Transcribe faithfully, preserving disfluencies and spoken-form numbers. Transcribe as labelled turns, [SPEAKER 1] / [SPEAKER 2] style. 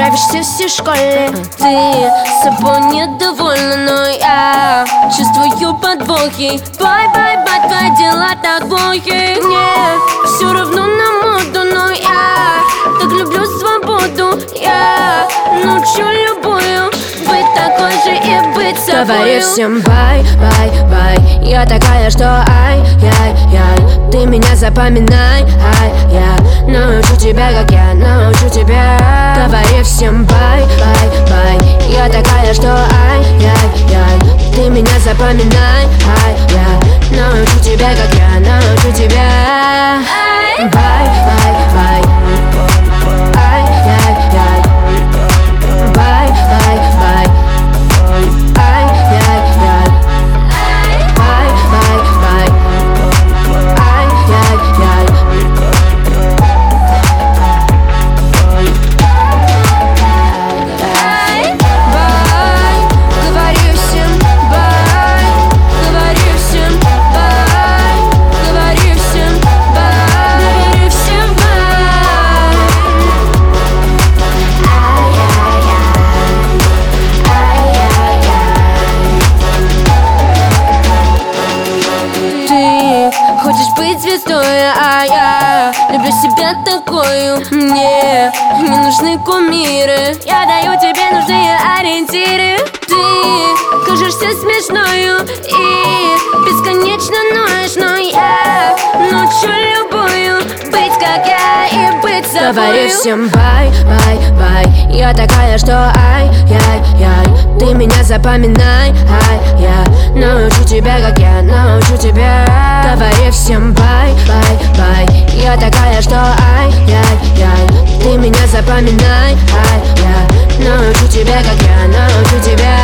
[SPEAKER 1] нравишься всей школе. Ты собой недовольна, но я чувствую подвохи. Бай-бай-бай, твои дела так плохи. Мне все равно на моду, но я так люблю свободу. Я научу любую быть такой же и быть собой. Говори всем бай-бай-бай, я такая, что ай-яй-яй. Ты меня запоминай, ай, я научу тебя, как я научу тебя. Говори всем бай-бай-бай, я такая, что ай-яй-яй. Ты меня запоминай, ай, я научу тебя, как я научу тебя. Бай-бай-бай, ай-яй-яй. Бай-бай-бай, ай-яй-яй. Бай-бай-бай, ай-яй-яй. Бай, говори всем бай, говори всем бай, говори всем бай, говори всем бай. Ты хочешь быть звездой, а я люблю себя такую. Мне не нужны кумиры, я даю тебе нужные ориентиры. Ты кажешься смешною и бесконечно ноешь, но я научу любую быть как я и быть собой. Говори всем бай-бай-бай, я такая, что ай-яй-яй. Ты меня запоминай, ай, я научу тебя, как я научу тебя. Говори всем бай-бай-бай, я такая, что ай-яй-яй. Ты меня запоминай, ай, я научу тебя, как я научу тебя.